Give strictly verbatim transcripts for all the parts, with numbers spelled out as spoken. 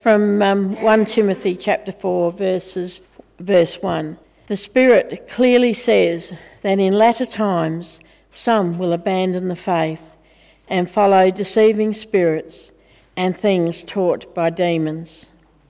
From um, First Timothy chapter four, verses, verse one. The Spirit clearly says that in latter times some will abandon the faith and follow deceiving spirits and things taught by demons.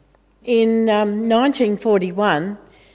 In um, nineteen forty-one,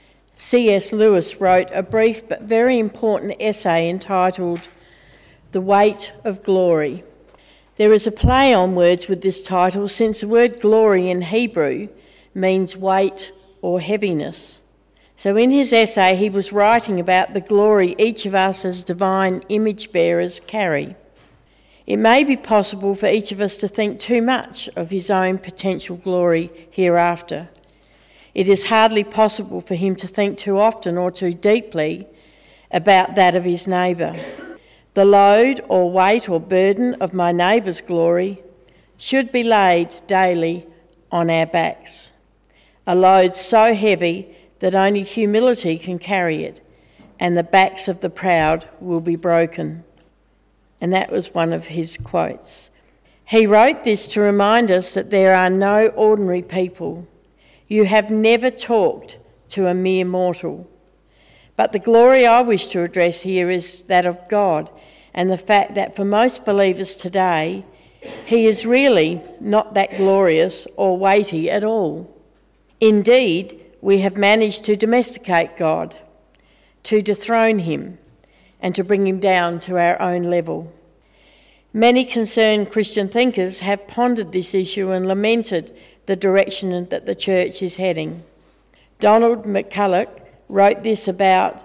C S Lewis wrote a brief but very important essay entitled The Weight of Glory. There is a play on words with this title, since the word glory in Hebrew means weight or heaviness. So in his essay, he was writing about the glory each of us as divine image bearers carry. It may be possible for each of us to think too much of his own potential glory hereafter. It is hardly possible for him to think too often or too deeply about that of his neighbour. The load or weight or burden of my neighbour's glory should be laid daily on our backs. A load so heavy that only humility can carry it, and the backs of the proud will be broken. And that was one of his quotes. He wrote this to remind us that there are no ordinary people. You have never talked to a mere mortal. But the glory I wish to address here is that of God, and the fact that for most believers today, he is really not that glorious or weighty at all. Indeed, we have managed to domesticate God, to dethrone him, and to bring him down to our own level. Many concerned Christian thinkers have pondered this issue and lamented the direction that the church is heading. Donald McCulloch wrote this about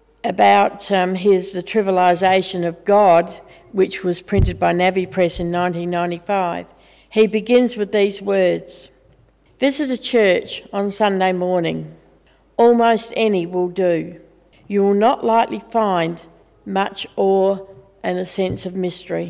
about um, his The Trivialisation of God, which was printed by Navi Press in nineteen ninety-five. He begins with these words: visit a church on Sunday morning. Almost any will do. You will not likely find much awe and a sense of mystery.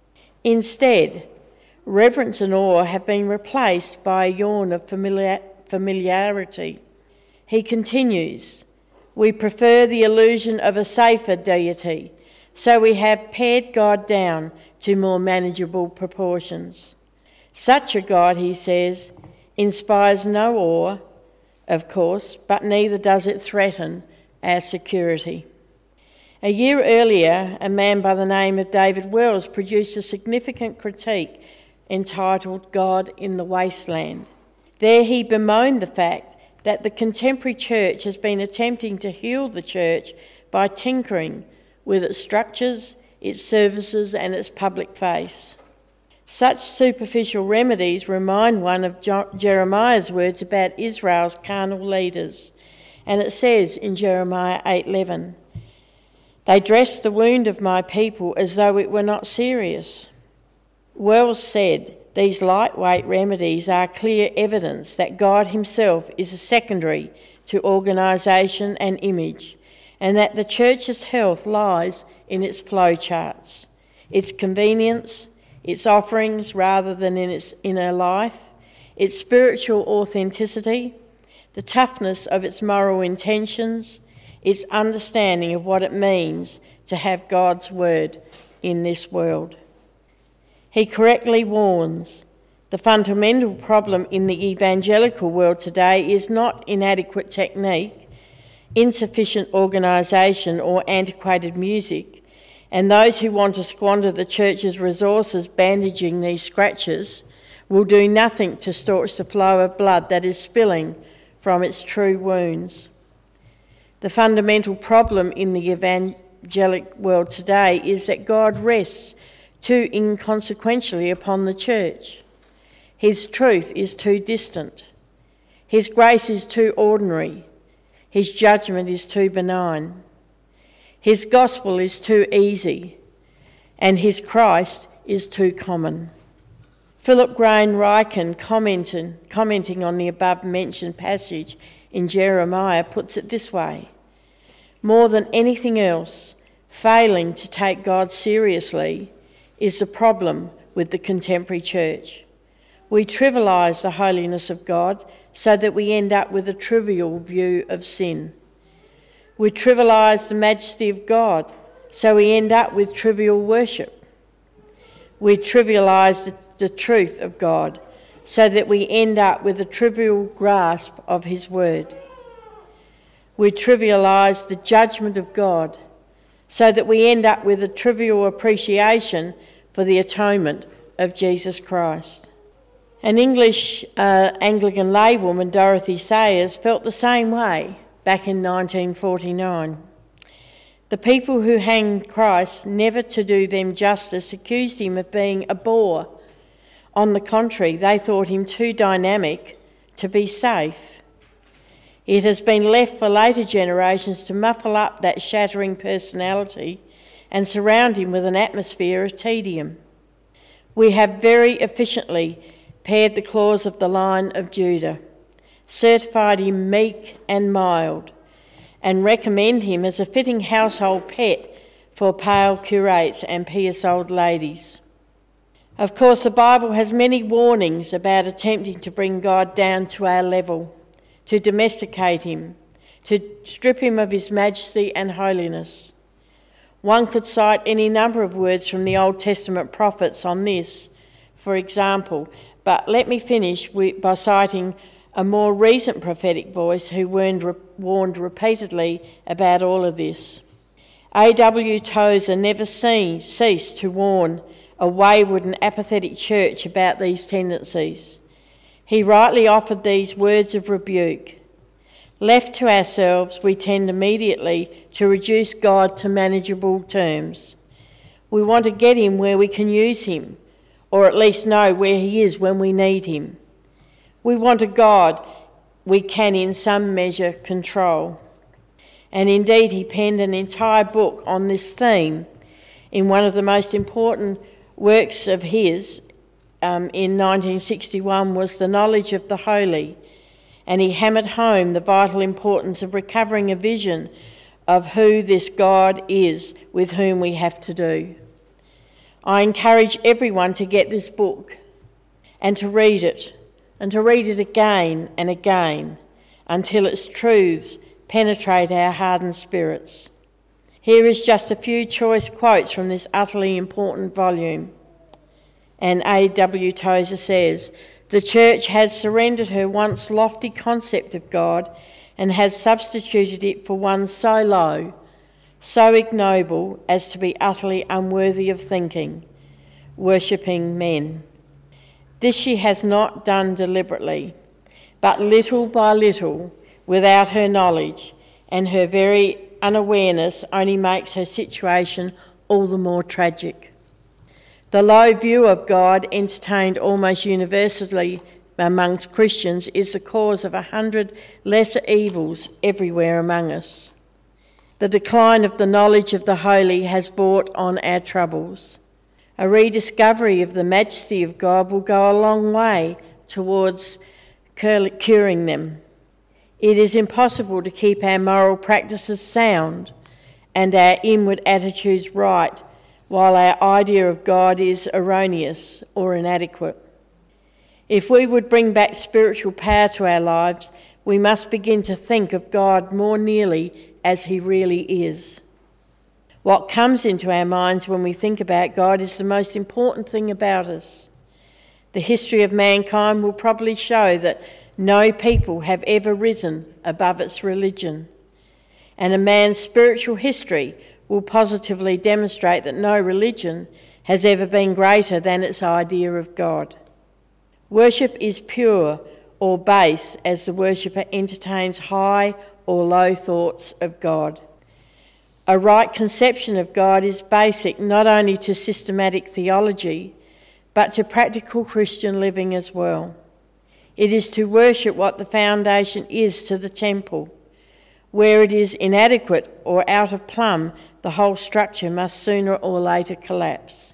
Instead, reverence and awe have been replaced by a yawn of familiar- familiarity. He continues, we prefer the illusion of a safer deity, so we have pared God down to more manageable proportions. Such a God, he says, inspires no awe, of course, but neither does it threaten our security. A year earlier, a man by the name of David Wells produced a significant critique entitled God in the Wasteland. There he bemoaned the fact that the contemporary church has been attempting to heal the church by tinkering with its structures, its services and its public face. Such superficial remedies remind one of Jeremiah's words about Israel's carnal leaders. And it says in Jeremiah eight eleven, they dress the wound of my people as though it were not serious. Wells said, these lightweight remedies are clear evidence that God himself is a secondary to organisation and image, and that the church's health lies in its flowcharts, its convenience, its offerings rather than in its inner life, its spiritual authenticity, the toughness of its moral intentions, its understanding of what it means to have God's word in this world. He correctly warns, the fundamental problem in the evangelical world today is not inadequate technique, insufficient organisation or antiquated music, and those who want to squander the church's resources bandaging these scratches will do nothing to staunch the flow of blood that is spilling from its true wounds. The fundamental problem in the evangelic world today is that God rests too inconsequentially upon the church. His truth is too distant. His grace is too ordinary. His judgment is too benign. His gospel is too easy. And his Christ is too common. Philip Graham Ryken, commenting, commenting on the above-mentioned passage in Jeremiah, puts it this way: more than anything else, failing to take God seriously is the problem with the contemporary church. We trivialise the holiness of God so that we end up with a trivial view of sin. We trivialise the majesty of God so we end up with trivial worship. We trivialise the, the truth of God so that we end up with a trivial grasp of his word. We trivialise the judgment of God, so that we end up with a trivial appreciation for the atonement of Jesus Christ. An English uh, Anglican laywoman, Dorothy Sayers, felt the same way back in nineteen forty-nine. The people who hanged Christ, never to do them justice, accused him of being a bore. On the contrary, they thought him too dynamic to be safe. It has been left for later generations to muffle up that shattering personality and surround him with an atmosphere of tedium. We have very efficiently pared the claws of the Lion of Judah, certified him meek and mild, and recommend him as a fitting household pet for pale curates and pious old ladies. Of course, the Bible has many warnings about attempting to bring God down to our level, to domesticate him, to strip him of his majesty and holiness. One could cite any number of words from the Old Testament prophets on this, for example, but let me finish by citing a more recent prophetic voice who warned, warned repeatedly about all of this. A W Tozer never seen, ceased to warn a wayward and apathetic church about these tendencies. He rightly offered these words of rebuke. Left to ourselves, we tend immediately to reduce God to manageable terms. We want to get him where we can use him, or at least know where he is when we need him. We want a God we can in some measure control. And indeed, he penned an entire book on this theme in one of the most important works of his um, in nineteen sixty-one was The Knowledge of the Holy, and he hammered home the vital importance of recovering a vision of who this God is with whom we have to do. I encourage everyone to get this book and to read it, and to read it again and again until its truths penetrate our hardened spirits. Here is just a few choice quotes from this utterly important volume. And A W Tozer says, "The Church has surrendered her once lofty concept of God and has substituted it for one so low, so ignoble as to be utterly unworthy of thinking, worshipping men. This she has not done deliberately, but little by little, without her knowledge, and her very unawareness only makes her situation all the more tragic. The low view of God entertained almost universally amongst Christians is the cause of a hundred lesser evils everywhere among us. The decline of the knowledge of the holy has brought on our troubles. A rediscovery of the majesty of God will go a long way towards curing them. It is impossible to keep our moral practices sound and our inward attitudes right while our idea of God is erroneous or inadequate. If we would bring back spiritual power to our lives, we must begin to think of God more nearly as he really is. What comes into our minds when we think about God is the most important thing about us. The history of mankind will probably show that no people have ever risen above its religion, and a man's spiritual history will positively demonstrate that no religion has ever been greater than its idea of God. Worship is pure or base as the worshipper entertains high or low thoughts of God. A right conception of God is basic not only to systematic theology, but to practical Christian living as well. It is to worship what the foundation is to the temple. Where it is inadequate or out of plumb, the whole structure must sooner or later collapse.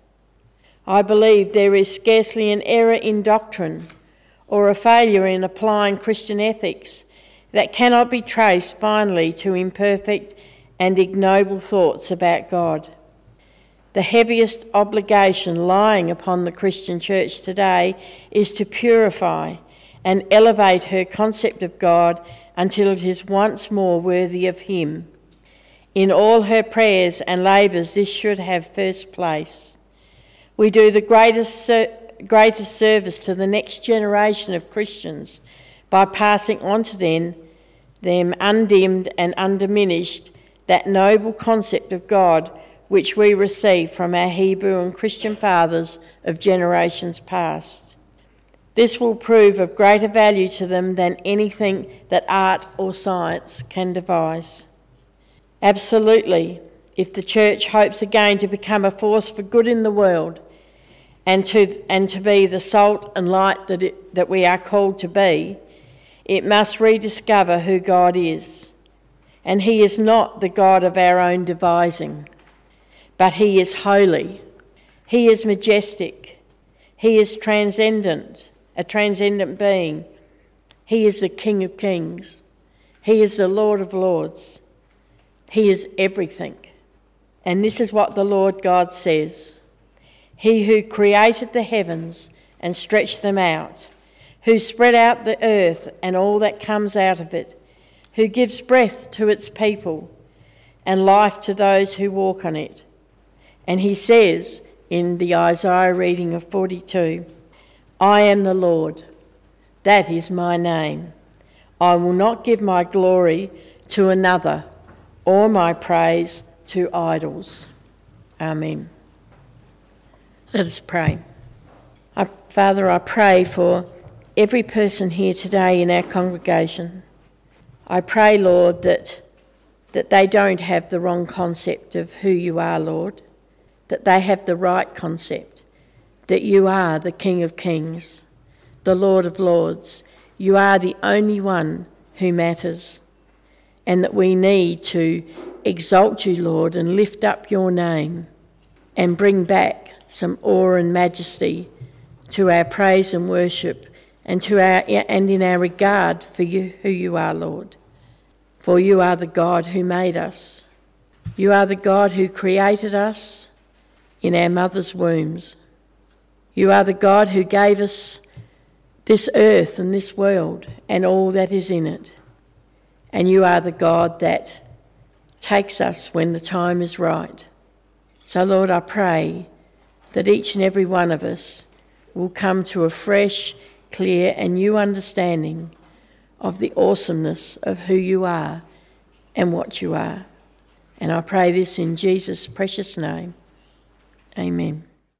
I believe there is scarcely an error in doctrine or a failure in applying Christian ethics that cannot be traced finally to imperfect and ignoble thoughts about God. The heaviest obligation lying upon the Christian church today is to purify and elevate her concept of God until it is once more worthy of him. In all her prayers and labours, this should have first place. We do the greatest, greater service to the next generation of Christians by passing on to them, them undimmed and undiminished, that noble concept of God which we received from our Hebrew and Christian fathers of generations past. This will prove of greater value to them than anything that art or science can devise. Absolutely, if the church hopes again to become a force for good in the world and to, and to be the salt and light that, it, that we are called to be, it must rediscover who God is. And he is not the God of our own devising, but he is holy, he is majestic, he is transcendent, a transcendent being. He is the King of Kings, he is the Lord of Lords, he is everything. And this is what the Lord God says: he who created the heavens and stretched them out, who spread out the earth and all that comes out of it, who gives breath to its people and life to those who walk on it. And he says in the Isaiah reading of forty-two, I am the Lord, that is my name. I will not give my glory to another or my praise to idols. Amen. Let us pray. I, Father, I pray for every person here today in our congregation. I pray, Lord, that, that they don't have the wrong concept of who you are, Lord, that they have the right concept, that you are the King of Kings, the Lord of Lords. You are the only one who matters, and that we need to exalt you, Lord, and lift up your name and bring back some awe and majesty to our praise and worship and to our and in our regard for you, who you are, Lord. For you are the God who made us. You are the God who created us in our mother's wombs. You are the God who gave us this earth and this world and all that is in it. And you are the God that takes us when the time is right. So, Lord, I pray that each and every one of us will come to a fresh, clear and new understanding of the awesomeness of who you are and what you are. And I pray this in Jesus' precious name. Amen.